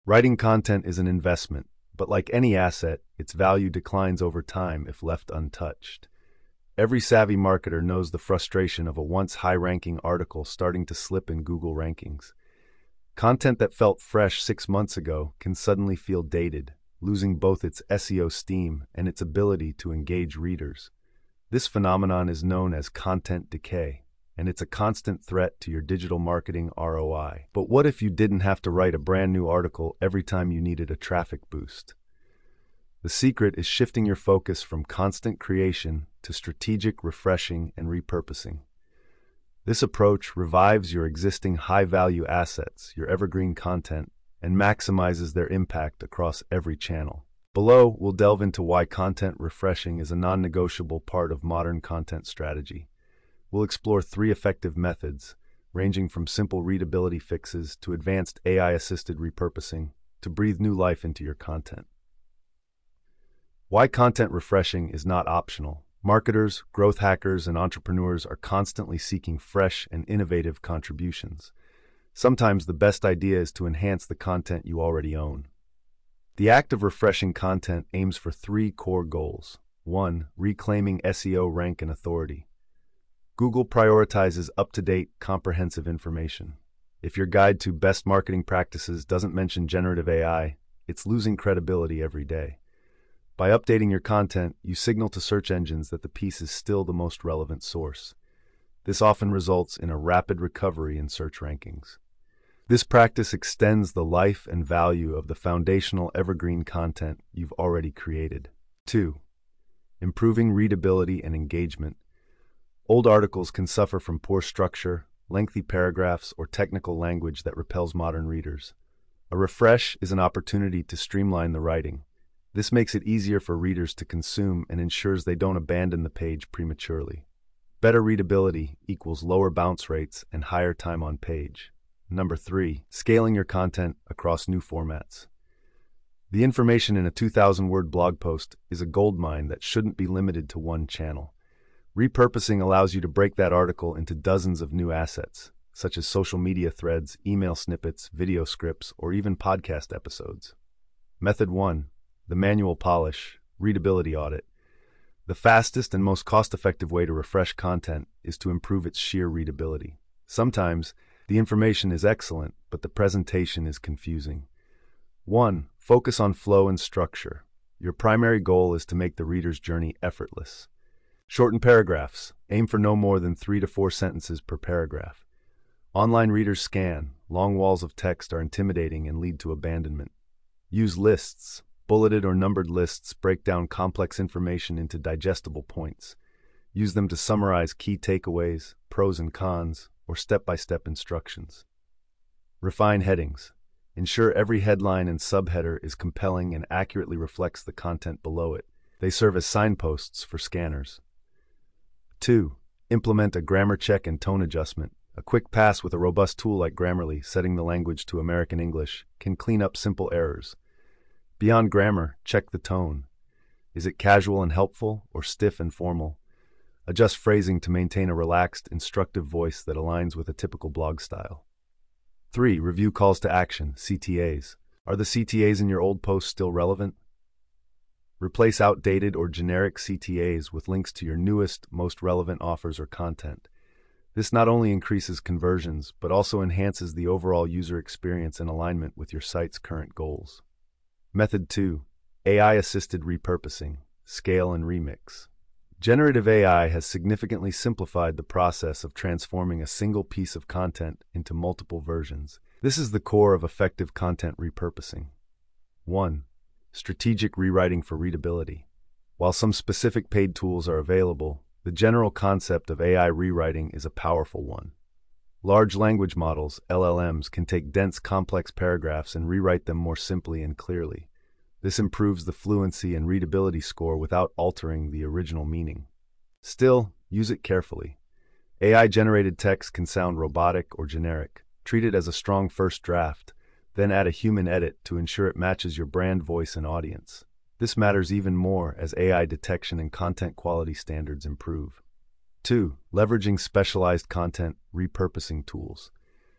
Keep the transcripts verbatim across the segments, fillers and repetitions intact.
Writing content is an investment, but like any asset, its value declines over time if left untouched. Every savvy marketer knows the frustration of a once high-ranking article starting to slip in Google rankings. Content that felt fresh six months ago can suddenly feel dated, losing both its S E O steam and its ability to engage readers. This phenomenon is known as content decay, and it's a constant threat to your digital marketing R O I. But what if you didn't have to write a brand new article every time you needed a traffic boost? The secret is shifting your focus from constant creation to strategic refreshing and repurposing. This approach revives your existing high-value assets, your evergreen content, and maximizes their impact across every channel. Below, we'll delve into why content refreshing is a non-negotiable part of modern content strategy. We'll explore three effective methods, ranging from simple readability fixes to advanced A I-assisted repurposing, to breathe new life into your content. Why content refreshing is not optional. Marketers, growth hackers, and entrepreneurs are constantly seeking fresh and innovative contributions. Sometimes the best idea is to enhance the content you already own. The act of refreshing content aims for three core goals. One, reclaiming S E O rank and authority. Google prioritizes up-to-date, comprehensive information. If your guide to best marketing practices doesn't mention generative A I, it's losing credibility every day. By updating your content, you signal to search engines that the piece is still the most relevant source. This often results in a rapid recovery in search rankings. This practice extends the life and value of the foundational evergreen content you've already created. Two, improving readability and engagement. Old articles can suffer from poor structure, lengthy paragraphs, or technical language that repels modern readers. A refresh is an opportunity to streamline the writing. This makes it easier for readers to consume and ensures they don't abandon the page prematurely. Better readability equals lower bounce rates and higher time on page. Number three, scaling your content across new formats. The information in a two thousand word blog post is a goldmine that shouldn't be limited to one channel. Repurposing allows you to break that article into dozens of new assets, such as social media threads, email snippets, video scripts, or even podcast episodes. Method one, the manual polish, readability audit. The fastest and most cost-effective way to refresh content is to improve its sheer readability. Sometimes, the information is excellent, but the presentation is confusing. One, focus on flow and structure. Your primary goal is to make the reader's journey effortless. Shorten paragraphs. Aim for no more than three to four sentences per paragraph. Online readers scan. Long walls of text are intimidating and lead to abandonment. Use lists. Bulleted or numbered lists break down complex information into digestible points. Use them to summarize key takeaways, pros and cons, or step-by-step instructions. Refine headings. Ensure every headline and subheader is compelling and accurately reflects the content below it. They serve as signposts for scanners. Two, implement a grammar check and tone adjustment. A quick pass with a robust tool like Grammarly, setting the language to American English, can clean up simple errors. Beyond grammar, check the tone. Is it casual and helpful, or stiff and formal? Adjust phrasing to maintain a relaxed, instructive voice that aligns with a typical blog style. Three, review calls to action, C T As. Are the C T As in your old posts still relevant? Replace outdated or generic C T As with links to your newest, most relevant offers or content. This not only increases conversions, but also enhances the overall user experience in alignment with your site's current goals. Method two, A I-assisted repurposing, scale and remix. Generative A I has significantly simplified the process of transforming a single piece of content into multiple versions. This is the core of effective content repurposing. One, strategic rewriting for readability. While some specific paid tools are available, the general concept of A I rewriting is a powerful one. Large language models, L L Ms, can take dense, complex paragraphs and rewrite them more simply and clearly. This improves the fluency and readability score without altering the original meaning. Still, use it carefully. A I-generated text can sound robotic or generic. Treat it as a strong first draft, then add a human edit to ensure it matches your brand voice and audience. This matters even more as A I detection and content quality standards improve. Two, leveraging specialized content repurposing tools.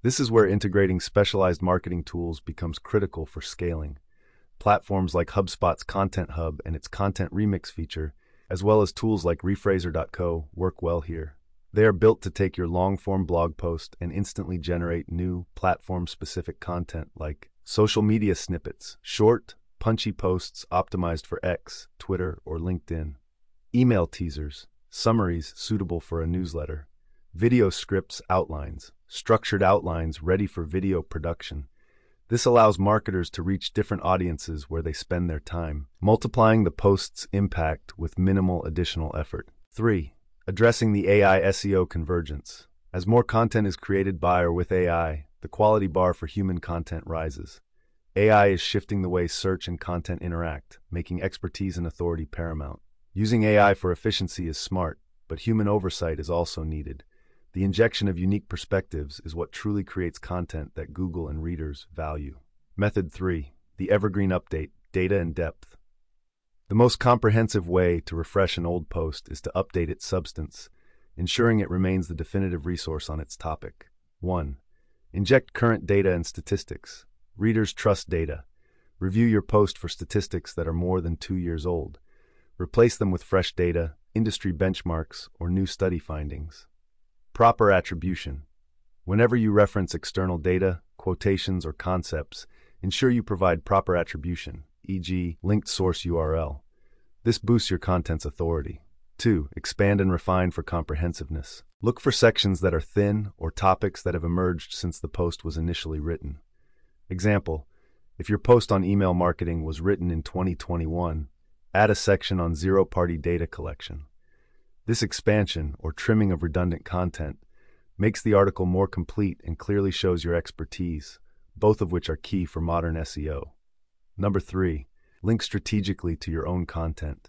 This is where integrating specialized marketing tools becomes critical for scaling. Platforms like HubSpot's Content Hub and its Content Remix feature, as well as tools like Rephraser dot co, work well here. They are built to take your long-form blog post and instantly generate new, platform-specific content like social media snippets, short, punchy posts optimized for X, Twitter, or LinkedIn, email teasers, summaries suitable for a newsletter, video scripts outlines, structured outlines ready for video production. This allows marketers to reach different audiences where they spend their time, multiplying the post's impact with minimal additional effort. three. Addressing the A I S E O convergence. As more content is created by or with A I, the quality bar for human content rises. A I is shifting the way search and content interact, making expertise and authority paramount. Using A I for efficiency is smart, but human oversight is also needed. The injection of unique perspectives is what truly creates content that Google and readers value. Method three. The evergreen update, data and depth. The most comprehensive way to refresh an old post is to update its substance, ensuring it remains the definitive resource on its topic. one. Inject current data and statistics. Readers trust data. Review your post for statistics that are more than two years old. Replace them with fresh data, industry benchmarks, or new study findings. Proper attribution. Whenever you reference external data, quotations, or concepts, ensure you provide proper attribution, for example, linked source U R L. This boosts your content's authority. two. Expand and refine for comprehensiveness. Look for sections that are thin or topics that have emerged since the post was initially written. Example, if your post on email marketing was written in twenty twenty-one, add a section on zero-party data collection. This expansion, or trimming of redundant content, makes the article more complete and clearly shows your expertise, both of which are key for modern S E O. Number three, link strategically to your own content.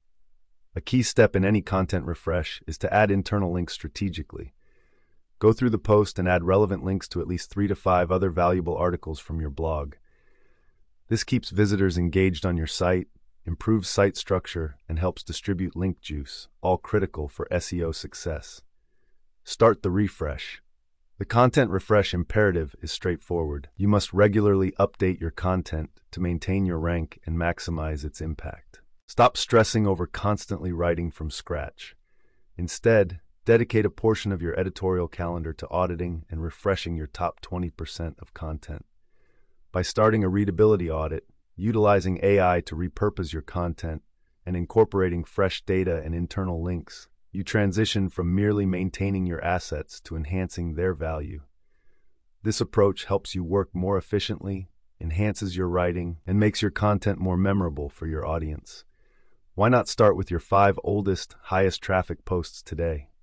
A key step in any content refresh is to add internal links strategically. Go through the post and add relevant links to at least three to five other valuable articles from your blog. This keeps visitors engaged on your site, improves site structure, and helps distribute link juice, all critical for S E O success. Start the refresh. The content refresh imperative is straightforward. You must regularly update your content to maintain your rank and maximize its impact. Stop stressing over constantly writing from scratch. Instead, dedicate a portion of your editorial calendar to auditing and refreshing your top twenty percent of content. By starting a readability audit, utilizing A I to repurpose your content, and incorporating fresh data and internal links, you transition from merely maintaining your assets to enhancing their value. This approach helps you work more efficiently, enhances your writing, and makes your content more memorable for your audience. Why not start with your five oldest, highest traffic posts today?